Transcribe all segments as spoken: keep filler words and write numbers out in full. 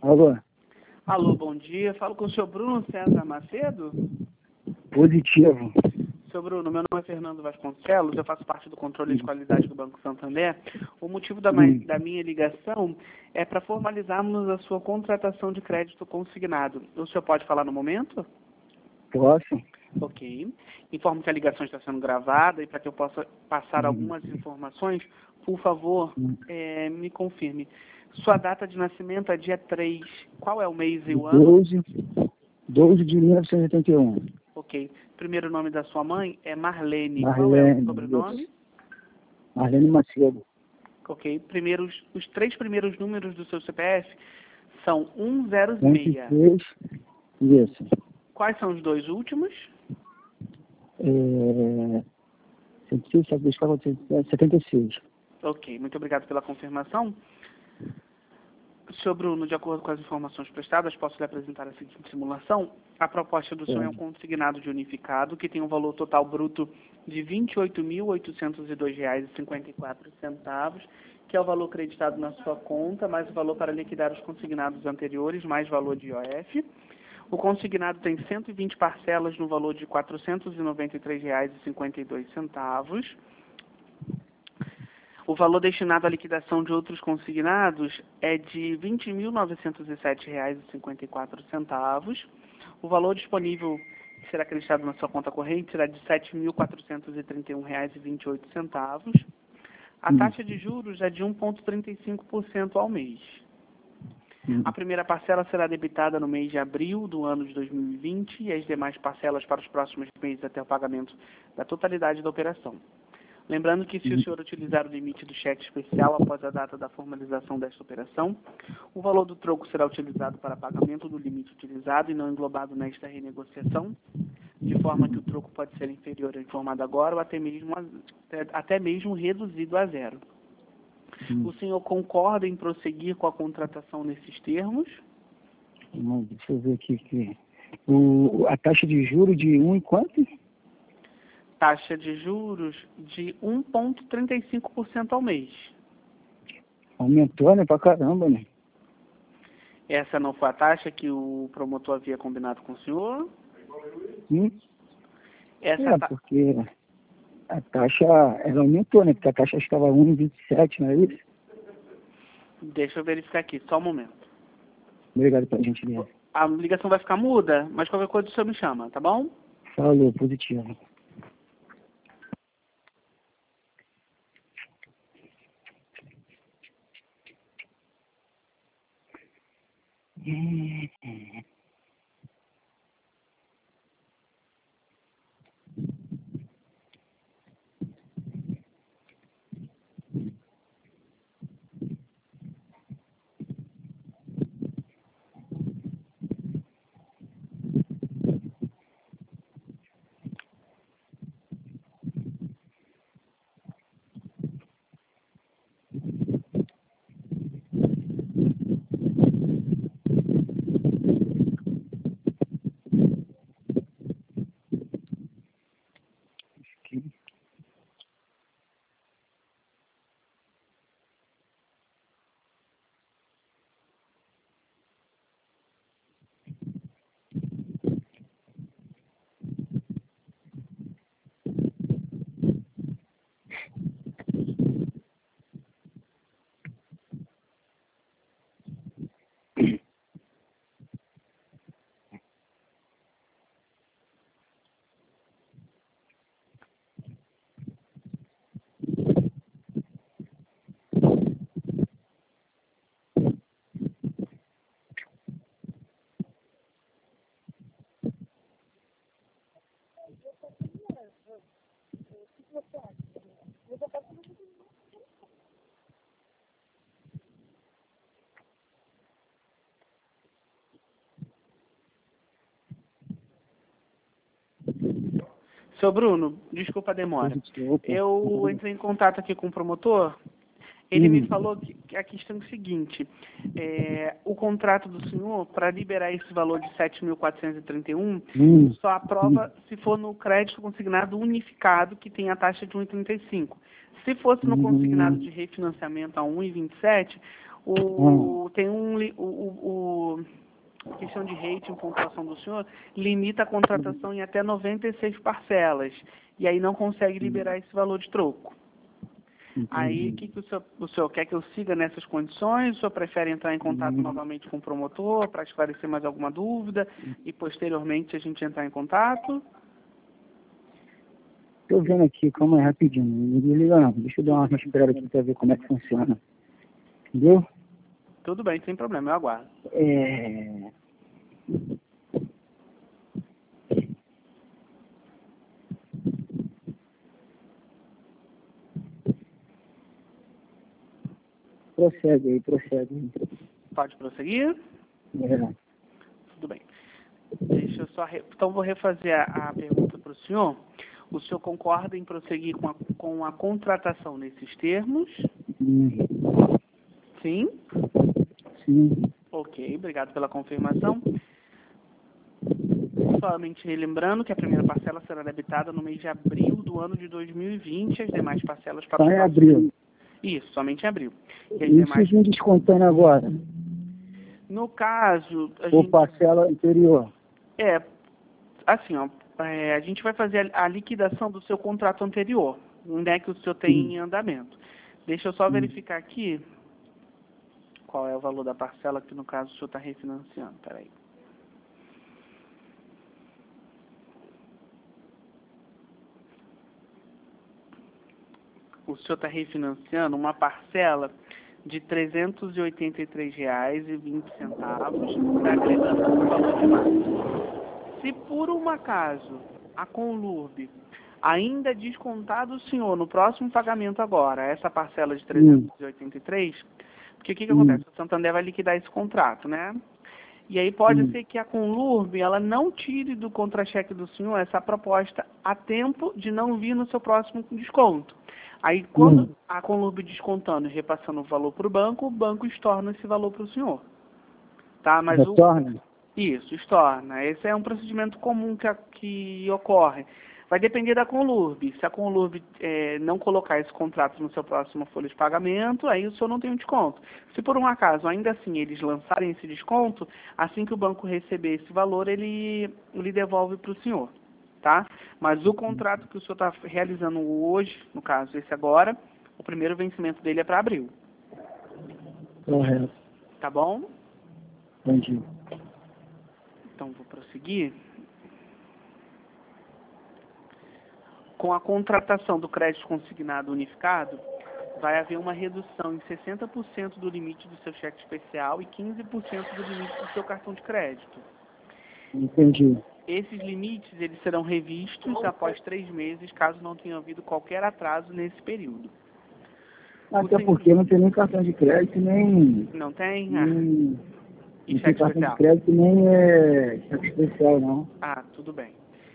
Alô? Alô, bom dia. Falo com o senhor Bruno César Macedo. Positivo. Senhor Bruno, meu nome é Fernando Vasconcelos, eu faço parte do controle de qualidade do Banco Santander. O motivo da, Hum. da minha ligação é para formalizarmos a sua contratação de crédito consignado. O senhor pode falar no momento? Posso? Ok. Informo que a ligação está sendo gravada e para que eu possa passar Hum. algumas informações, por favor, Hum. é, me confirme. Sua data de nascimento é dia três. Qual é o mês e o ano? doze, doze de mil novecentos e oitenta e um. Ok. Primeiro nome da sua mãe é Marlene. Qual é o Marlene. sobrenome? Isso. Marlene Macedo. Ok. Primeiros, os três primeiros números do seu C P F são um zero vinte e seis. seis. Isso. Quais são os dois últimos? É... setenta e seis. Ok. Muito obrigado pela confirmação. Senhor Bruno, de acordo com as informações prestadas, posso lhe apresentar a seguinte simulação. A proposta do senhor é um consignado de unificado, que tem um valor total bruto de vinte e oito mil oitocentos e dois reais e cinquenta e quatro centavos, que é o valor creditado na sua conta, mais o valor para liquidar os consignados anteriores, mais valor de I O F. O consignado tem cento e vinte parcelas no valor de quatrocentos e noventa e três reais e cinquenta e dois centavos. O valor destinado à liquidação de outros consignados é de vinte mil novecentos e sete reais e cinquenta e quatro centavos. O valor disponível que será acreditado na sua conta corrente será de sete mil quatrocentos e trinta e um reais e vinte e oito centavos. A Hum. taxa de juros é de um vírgula trinta e cinco por cento ao mês. Hum. A primeira parcela será debitada no mês de abril do ano de dois mil e vinte e as demais parcelas para os próximos meses até o pagamento da totalidade da operação. Lembrando que se o senhor utilizar o limite do cheque especial após a data da formalização desta operação, o valor do troco será utilizado para pagamento do limite utilizado e não englobado nesta renegociação, de forma que o troco pode ser inferior ao informado agora ou até mesmo, a, até mesmo reduzido a zero. Hum. O senhor concorda em prosseguir com a contratação nesses termos? Não, deixa eu ver aqui. aqui. O, a taxa de juros de um e quanto? Taxa de juros de um vírgula trinta e cinco por cento ao mês. Aumentou, né? Pra caramba, né? Essa não foi a taxa que o promotor havia combinado com o senhor? Hum? Essa É, ta... porque a taxa, ela aumentou, né? Porque a taxa estava um vírgula vinte e sete, não é isso? Deixa eu verificar aqui, só um momento. Obrigado pela gentileza. A ligação vai ficar muda, mas qualquer coisa o senhor me chama, tá bom? Falou, positivo. Hum. Seu Bruno, desculpa a demora. Eu entrei em contato aqui com o promotor. Ele me falou que, que a questão é o seguinte, é, o contrato do senhor, para liberar esse valor de sete mil quatrocentos e trinta e um, Hum. só aprova se for no crédito consignado unificado, que tem a taxa de um vírgula trinta e cinco. Se fosse no consignado de refinanciamento a um vírgula vinte e sete, O, tem um, li- o, o, o questão de rating, pontuação do senhor, limita a contratação em até noventa e seis parcelas. E aí não consegue liberar esse valor de troco. Aí, o que, que o, senhor, o senhor quer que eu siga nessas condições? O senhor prefere entrar em contato novamente com o promotor para esclarecer mais alguma dúvida e posteriormente a gente entrar em contato? Estou vendo aqui, calma aí, rapidinho. Não me liga não. Deixa eu dar uma respirada aqui para ver como é que funciona. Entendeu? Tudo bem, sem problema, eu aguardo. É... Prossegue aí, prossegue aí. Pode prosseguir? É. Tudo bem. Deixa eu só... Re... Então, vou refazer a, a pergunta para o senhor. O senhor concorda em prosseguir com a, com a contratação nesses termos? Hum. Sim? Sim. Ok, obrigado pela confirmação. Somente relembrando que a primeira parcela será debitada no mês de abril do ano de dois mil e vinte, as demais parcelas para Só os em próximos... abril. Isso, somente em abril. E as E demais... se vir descontando agora? No caso, a Ou gente... parcela anterior? É, assim, ó, é, a gente vai fazer a, a liquidação do seu contrato anterior, né, que o senhor tem Sim. em andamento. Deixa eu só Sim. verificar aqui qual é o valor da parcela que, no caso, o senhor está refinanciando. Peraí. O senhor está refinanciando uma parcela de trezentos e oitenta e três reais e vinte centavos, agregando o valor de março. Se por um acaso a Conlurb ainda descontar do senhor no próximo pagamento agora, essa parcela de trezentos e oitenta e três, porque o que, que Hum. acontece? O Santander vai liquidar esse contrato, né? E aí pode Hum. ser que a Conlurb, ela não tire do contra-cheque do senhor essa proposta a tempo de não vir no seu próximo desconto. Aí, quando Hum. a Conlurb descontando e repassando o valor para o banco, o banco estorna esse valor para o senhor. Tá? Mas o, Retorna? isso, estorna. Esse é um procedimento comum que, a- que ocorre. Vai depender da Conlurb. Se a Conlurb eh, não colocar esse contrato no seu próximo folha de pagamento, aí o senhor não tem um desconto. Se por um acaso, ainda assim, eles lançarem esse desconto, assim que o banco receber esse valor, ele, ele devolve para o senhor. Tá? Mas o contrato que o senhor está realizando hoje, no caso esse agora, o primeiro vencimento dele é para abril. Correto. Tá bom? Entendi. Então, vou prosseguir. Com a contratação do crédito consignado unificado, vai haver uma redução em sessenta por cento do limite do seu cheque especial e quinze por cento do limite do seu cartão de crédito. Entendi. Esses limites eles serão revistos após três meses, caso não tenha havido qualquer atraso nesse período. Até senhor... porque não tem nem cartão de crédito, nem... Não tem? Ah. nem... E Não tem cheque cartão especial? de crédito nem é cheque especial, não. Ah, tudo bem.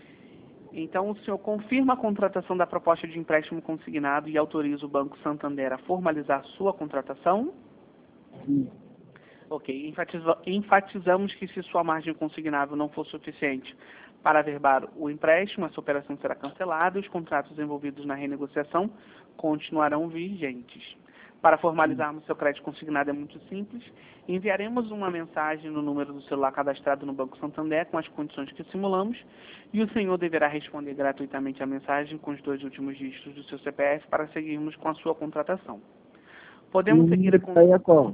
Então, o senhor confirma a contratação da proposta de empréstimo consignado e autoriza o Banco Santander a formalizar sua contratação? Sim. Ok. Enfatiza- enfatizamos que se sua margem consignável não for suficiente para averbar o empréstimo, essa operação será cancelada e os contratos envolvidos na renegociação continuarão vigentes. Para formalizarmos seu crédito consignado é muito simples. Enviaremos uma mensagem no número do celular cadastrado no Banco Santander com as condições que simulamos e o senhor deverá responder gratuitamente a mensagem com os dois últimos dígitos do seu C P F para seguirmos com a sua contratação. Podemos seguir a... con- Aí é qual?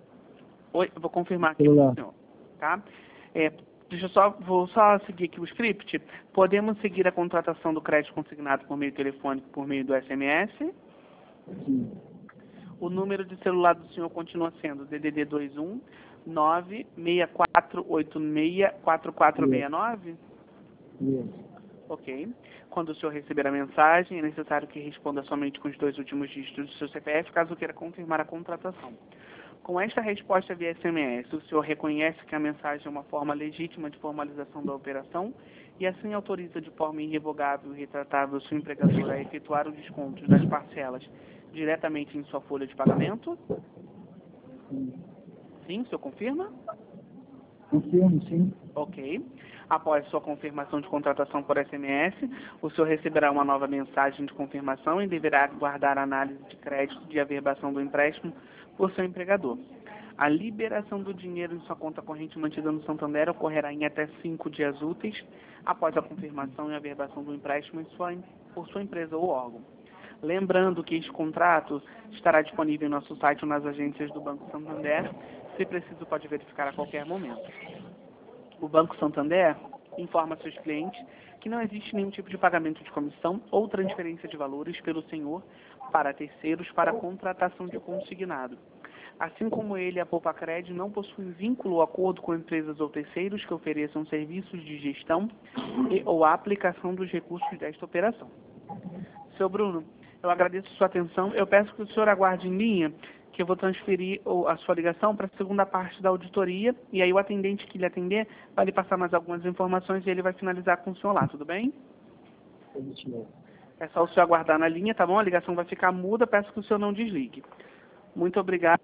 Oi, eu vou confirmar aqui Celular. para o senhor, tá? É, deixa eu só, vou só seguir aqui o script. Podemos seguir a contratação do crédito consignado por meio telefônico, por meio do S M S. Sim. O número de celular do senhor continua sendo D D D vinte e um nove seis quatro oito seis quatro quatro seis nove? Isso. Ok. Quando o senhor receber a mensagem, é necessário que responda somente com os dois últimos dígitos do seu C P F, caso queira confirmar a contratação. Com esta resposta via S M S, o senhor reconhece que a mensagem é uma forma legítima de formalização da operação e assim autoriza de forma irrevogável e retratável o seu empregador a efetuar o desconto das parcelas diretamente em sua folha de pagamento? Sim. Sim, o senhor confirma? Confirmo, sim. Ok. Após sua confirmação de contratação por S M S, o senhor receberá uma nova mensagem de confirmação e deverá aguardar a análise de crédito de averbação do empréstimo por seu empregador. A liberação do dinheiro em sua conta corrente mantida no Santander ocorrerá em até cinco dias úteis após a confirmação e averbação do empréstimo em sua, por sua empresa ou órgão. Lembrando que este contrato estará disponível em nosso site ou nas agências do Banco Santander. Se preciso, pode verificar a qualquer momento. O Banco Santander informa seus clientes que não existe nenhum tipo de pagamento de comissão ou transferência de valores pelo senhor para terceiros para contratação de consignado. Assim como ele, a Poupacred não possui vínculo ou acordo com empresas ou terceiros que ofereçam serviços de gestão e ou aplicação dos recursos desta operação. Seu Bruno, eu agradeço sua atenção. Eu peço que o senhor aguarde em linha, que eu vou transferir a sua ligação para a segunda parte da auditoria, e aí o atendente que lhe atender vai lhe passar mais algumas informações e ele vai finalizar com o senhor lá, tudo bem? É só o senhor aguardar na linha, tá bom? A ligação vai ficar muda, peço que o senhor não desligue. Muito obrigado.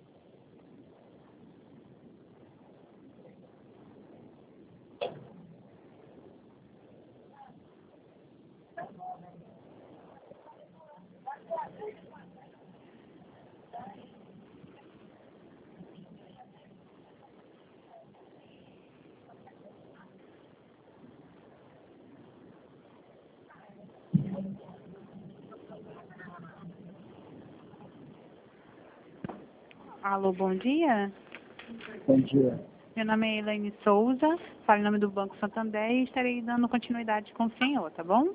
Alô, bom dia. Bom dia. Meu nome é Elaine Souza, falo em nome do Banco Santander e estarei dando continuidade com o senhor, tá bom?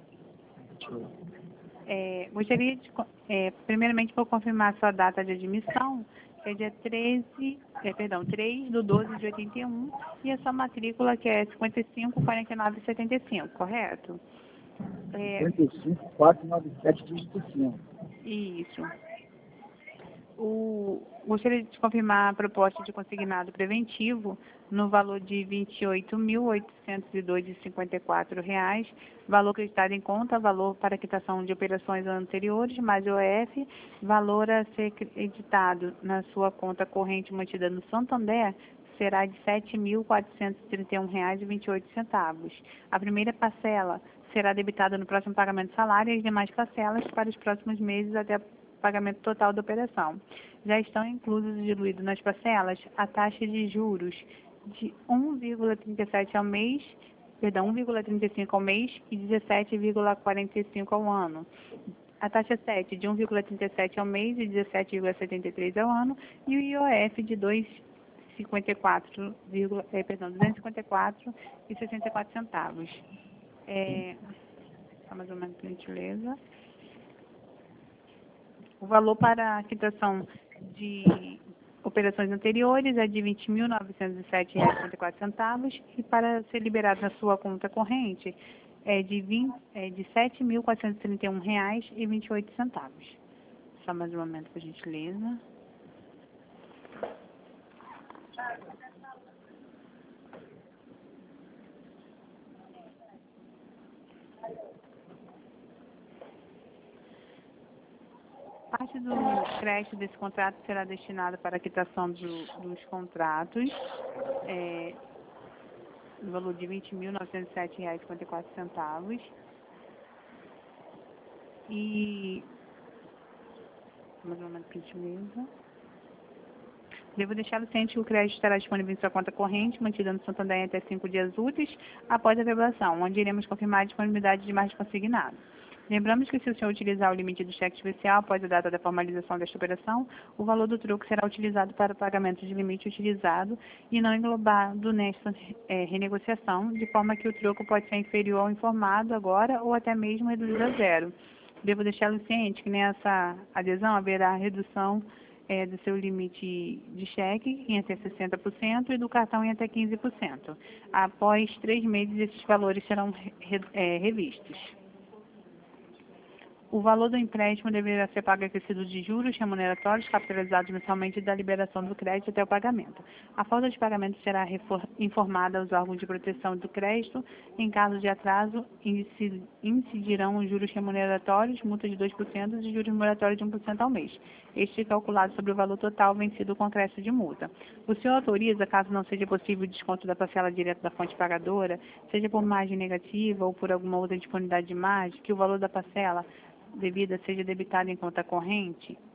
É, gostaria de, é, primeiramente, vou confirmar a sua data de admissão, que é dia treze, é, perdão, três de doze de oitenta e um, e a sua matrícula, que é cinquenta e cinco, quarenta e nove, setenta e cinco, correto? É, cinquenta e cinco, quatrocentos e noventa e sete, dígito cinco. Isso. O, gostaria de confirmar a proposta de consignado preventivo no valor de vinte e oito mil, oitocentos e dois vírgula cinquenta e quatro reais, valor acreditado em conta, valor para quitação de operações anteriores, mais O F, valor a ser creditado na sua conta corrente mantida no Santander, será de sete mil, quatrocentos e trinta e um reais e vinte e oito centavos. A primeira parcela será debitada no próximo pagamento de salário e as demais parcelas para os próximos meses até o pagamento total da operação. Já estão inclusos e diluídos nas parcelas a taxa de juros de um vírgula trinta e sete ao mês, perdão, um vírgula trinta e cinco ao mês e dezessete vírgula quarenta e cinco ao ano. A taxa sete de um vírgula trinta e sete ao mês e dezessete vírgula setenta e três ao ano e o I O F de dois vírgula cinquenta e quatro, eh, perdão, duzentos e cinquenta e quatro vírgula sessenta e quatro centavos. É, só mais ou menos, por gentileza. O valor para a quitação de operações anteriores é de vinte mil, novecentos e sete reais e cinquenta e quatro centavos e para ser liberado na sua conta corrente é de, vinte, é de sete mil, quatrocentos e trinta e um reais e vinte e oito centavos. Só mais um momento, por gentileza. Parte do crédito desse contrato será destinada para a quitação do, dos contratos, é, no valor de vinte mil, novecentos e sete reais e cinquenta e quatro centavos. E, mais um momento, por gentileza. Devo deixar ciente que o crédito estará disponível em sua conta corrente, mantida no Santander em até cinco dias úteis após a averbação, onde iremos confirmar a disponibilidade de mais consignado. Lembramos que se o senhor utilizar o limite do cheque especial após a data da formalização desta operação, o valor do troco será utilizado para o pagamento de limite utilizado e não englobado nesta é, renegociação, de forma que o troco pode ser inferior ao informado agora ou até mesmo reduzido a zero. Devo deixá-lo ciente que nessa adesão haverá redução é, do seu limite de cheque em até sessenta por cento e do cartão em até quinze por cento. Após três meses, esses valores serão re, é, revistos. O valor do empréstimo deverá ser pago acrescido de juros remuneratórios capitalizados mensalmente da liberação do crédito até o pagamento. A falta de pagamento será informada aos órgãos de proteção do crédito. Em caso de atraso, incidirão os juros remuneratórios, multa de dois por cento e juros remuneratórios de um por cento ao mês. Este é calculado sobre o valor total vencido com crédito de multa. O senhor autoriza, caso não seja possível o desconto da parcela direta da fonte pagadora, seja por margem negativa ou por alguma outra disponibilidade de margem, que o valor da parcela devida seja debitada em conta corrente?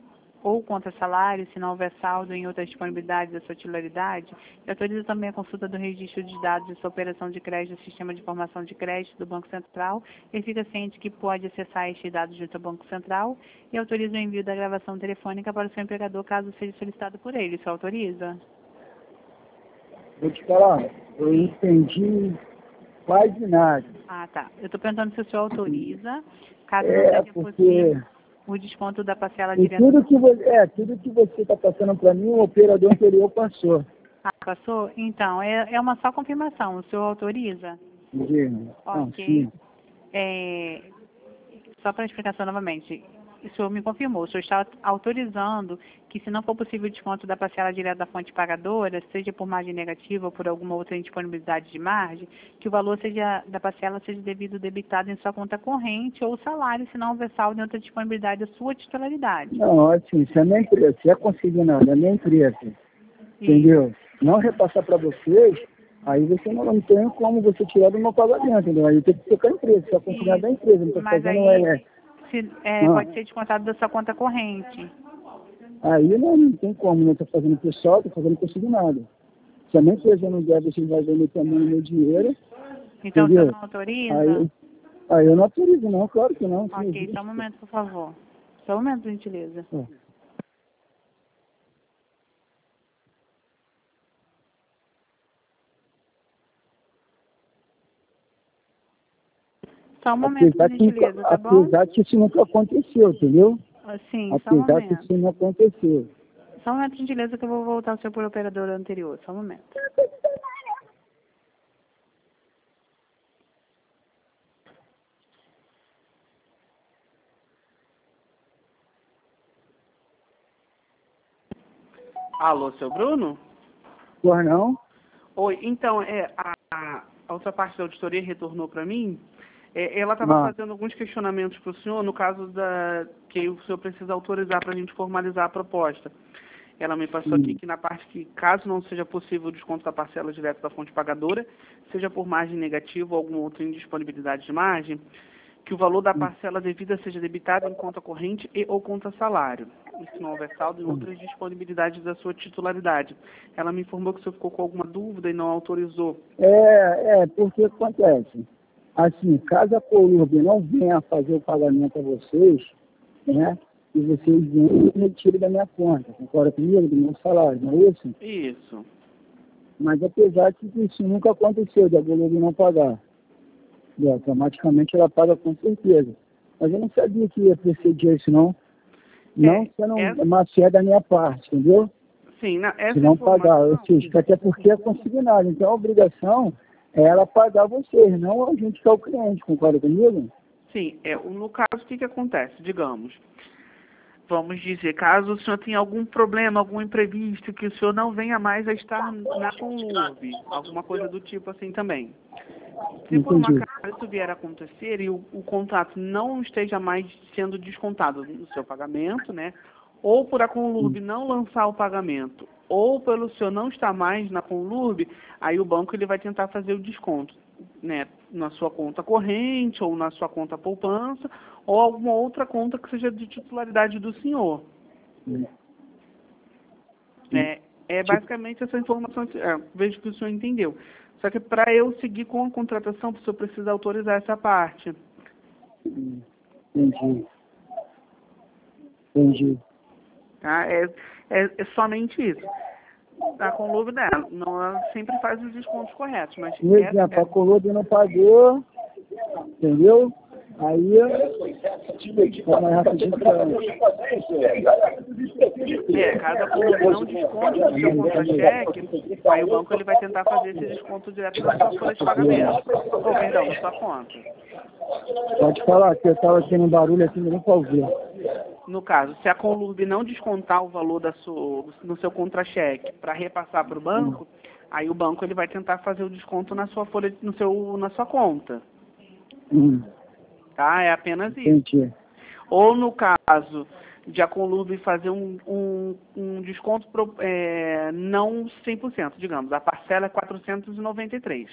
ou contra salário, se não houver saldo em outra disponibilidade da sua titularidade, e autoriza também a consulta do registro de dados de sua operação de crédito do Sistema de Informação de Crédito do Banco Central, e fica ciente que pode acessar estes dados junto ao Banco Central, e autoriza o envio da gravação telefônica para o seu empregador, caso seja solicitado por ele. Isso autoriza? Vou te falar, eu entendi quase nada. Ah, tá. Eu estou perguntando se o senhor autoriza, caso É, não seja porque possível, o desconto da parcela e direta. tudo que você, é, tudo que você está passando para mim, o operador anterior passou. Ah, passou? Então, é, é uma só confirmação. O senhor autoriza? Entendeu? Não, Ok. sim. É, só para explicação novamente, o senhor me confirmou, o senhor está autorizando que, se não for possível o desconto da parcela direta da fonte pagadora, seja por margem negativa ou por alguma outra indisponibilidade de margem, que o valor seja, da parcela seja devido debitado em sua conta corrente ou salário, se não houver saldo em outra disponibilidade da sua titularidade. Não, assim, se é minha empresa, se é consignado, é minha empresa, entendeu? Não repassar para vocês, aí você não, não tem como você tirar do meu pagamento, entendeu? Aí tem que ser com a empresa, se é consignado da empresa, não está Mas fazendo aí, é, se, é, Ah. pode ser descontado da sua conta corrente. aí não, não tem como, não está fazendo pessoal, está fazendo consignado. Se a minha empresa não der, vocês vão vender também o meu dinheiro, Então, o entendeu? senhor não autoriza? Aí, aí eu não autorizo, não, claro que não. Ok, sim, só um momento, por favor. Só um momento, por gentileza. É. Só um momento, por Apesar que, gentileza, tá bom? apesar que isso nunca aconteceu, entendeu? Sim, só um Apesar que momento. isso não aconteceu. Só um momento, por gentileza, que eu vou voltar ao seu por operador anterior. Só um momento. Alô, seu Bruno? Por não? Oi, então, é, a, a outra parte da auditoria retornou para mim. É, ela estava Ah. fazendo alguns questionamentos para o senhor no caso da que o senhor precisa autorizar para a gente formalizar a proposta. Ela me passou Hum. aqui que na parte que, caso não seja possível o desconto da parcela direta da fonte pagadora, seja por margem negativa ou alguma outra indisponibilidade de margem, que o valor da parcela devida seja debitado em conta corrente e ou conta salário, e se não houver saldo em outras disponibilidades da sua titularidade. Ela me informou que o senhor ficou com alguma dúvida e não autorizou. É, é, porque acontece. Assim, caso a Colurb não venha fazer o pagamento a vocês, né? E vocês venham e retirem da minha conta, concorda comigo, do meu salário, não é isso? Isso. Mas apesar que isso nunca aconteceu, da Colurb não pagar. E automaticamente ela paga com certeza. Mas eu não sabia que ia proceder isso, não. Não É, sendo essa- uma fé da minha parte, entendeu? Sim, na, essa Se não pagar, ou informação... seja, até porque é consignado. Então a obrigação é ela pagar vocês, não a gente que é o cliente, concorda comigo? Sim, é, o- no caso, o que, que acontece? Digamos, vamos dizer, caso o senhor tenha algum problema, algum imprevisto, que o senhor não venha mais a estar na Conlurb, alguma coisa do tipo assim também. Se por uma Entendi. acaso isso vier a acontecer e o, o contrato não esteja mais sendo descontado no seu pagamento, né? Ou por a Conlurb não lançar o pagamento, ou pelo senhor não estar mais na Conlurb, aí o banco ele vai tentar fazer o desconto, né? Na sua conta corrente, ou na sua conta poupança, ou alguma outra conta que seja de titularidade do senhor. Hum. É, é basicamente essa informação, que- é, vejo que o senhor entendeu. Só que para eu seguir com a contratação, o senhor precisa autorizar essa parte. Hum. Entendi. Entendi. Tá? É, é, é somente isso. Tá com luvre dela. Não, ela sempre faz os descontos corretos, mas Por essa- exemplo, a Colômbia não pagou, entendeu? Aí, calma aí rapidinho pra... é, caso a Colômbia não desconte do seu contra-cheque, aí o banco ele vai tentar fazer esse desconto direto na sua folha de pagamento. Ou, perdão, na sua conta. Pode falar, que eu estava tendo um barulho aqui, não para ouvir. No caso, se a Conlurb não descontar o valor da sua, no seu contra-cheque para repassar para o banco, aí o banco ele vai tentar fazer o desconto na sua folha, no seu, na sua conta. Hum, Tá? É apenas isso. entendi. Ou no caso de a Conlurb fazer um, um, um desconto pro, é, não cem por cento, digamos, a parcela é quatrocentos e noventa e três.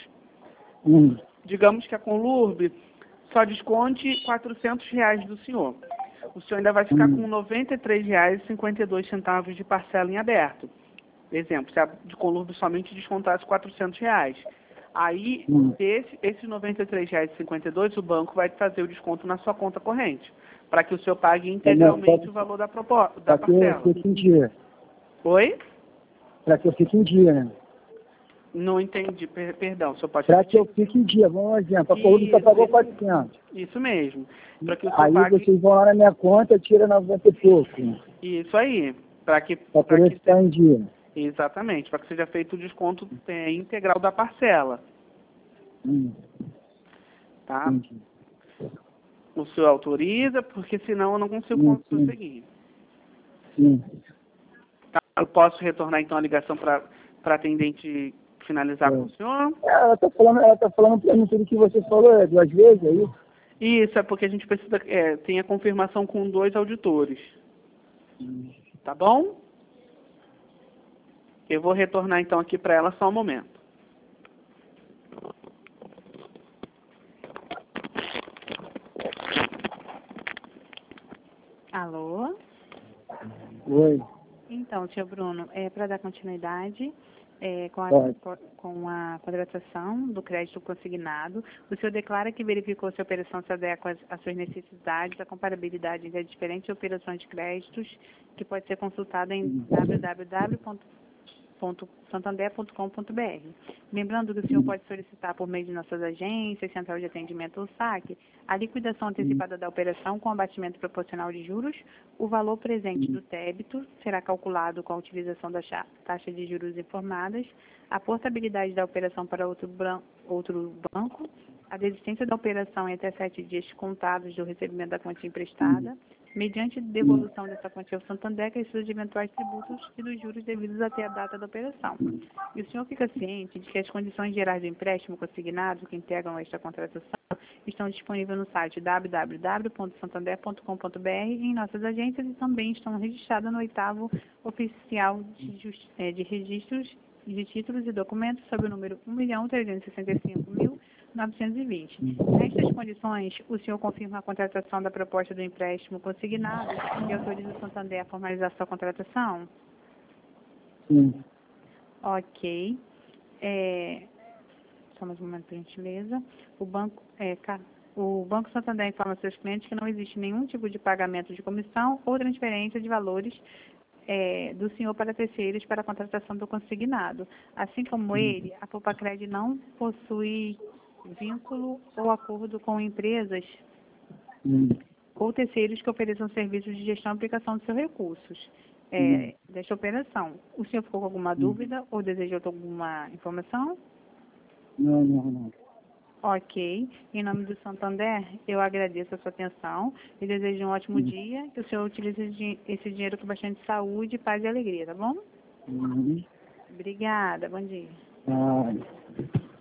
Hum, Digamos que a Conlurb só desconte quatrocentos reais do senhor. o senhor ainda vai ficar Hum. com noventa e três reais e cinquenta e dois centavos de parcela em aberto. Exemplo, se a de conlurbio somente descontasse quatrocentos reais. Aí, Hum. esse, esses noventa e três reais e cinquenta e dois, o banco vai fazer o desconto na sua conta corrente, para que o senhor pague integralmente o valor da, proposta, da Para que eu parcela. fique em dia. Oi? Para que eu fique em dia, né? Não entendi, per perdão, o senhor pode Para que repetir? eu fique em dia. Vamos um exemplo. A Colômbia só Isso, pagou isso. quatrocentos. Isso mesmo. Para que o senhor Aí pague... vocês vão lá na minha conta e tiram noventa e pouco. Né? Isso aí. Para que... Para pra poder que ficar em dia. Exatamente, para que seja feito o desconto é, integral da parcela. Hum. Tá? Entendi. O senhor autoriza, porque senão eu não consigo Sim, sim. conseguir. Sim. Tá? Eu posso retornar então a ligação para a atendente finalizar É. com o senhor? Ela está falando, ela tá falando para mim tudo que você falou é, duas vezes, é isso? Isso, é porque a gente precisa, é, tem a confirmação com dois auditores. Hum. Tá bom? Eu vou retornar então aqui para ela só um momento. Alô? Oi. Então, senhor Bruno, é, para dar continuidade é, com, a, Pode. com a contratação do crédito consignado, o senhor declara que verificou se a operação se adequa às, às suas necessidades, a comparabilidade entre as diferentes operações de créditos, que pode ser consultada em w w w ponto santander ponto com ponto b r. Lembrando que o senhor pode solicitar por meio de nossas agências, central de atendimento ou saque, a liquidação antecipada da operação com abatimento proporcional de juros. O valor presente do débito será calculado com a utilização da taxa de juros informadas, a portabilidade da operação para outro, outro banco, a desistência da operação em até sete dias contados do recebimento da quantia emprestada, mediante devolução dessa quantia ao Santander, que seus eventuais tributos e dos juros devidos até a data da operação. E o senhor fica ciente de que as condições gerais do empréstimo consignado que integram esta contratação estão disponíveis no site w w w ponto santander ponto com ponto b r e em nossas agências e também estão registradas no oitavo oficial de, just, de registros de títulos e documentos sob o número um milhão trezentos e sessenta e cinco mil novecentos e vinte. Nestas condições, o senhor confirma a contratação da proposta do empréstimo consignado e autoriza o Santander a formalizar sua contratação? Sim. Ok. É, só mais um momento, por gentileza. O banco, é, o Banco Santander informa aos seus clientes que não existe nenhum tipo de pagamento de comissão ou transferência de valores É, do senhor para terceiros para a contratação do consignado. Assim como ele, a Popacred não possui vínculo ou acordo com empresas Hum. ou terceiros que ofereçam serviços de gestão e aplicação de seus recursos é, Hum. desta operação. O senhor ficou com alguma dúvida ou desejou alguma informação? Não, não, não. Ok. Em nome do Santander, eu agradeço a sua atenção e desejo um ótimo Hum. dia, que o senhor utilize esse dinheiro com bastante saúde, paz e alegria, tá bom? Uhum. Obrigada, bom dia. Ah.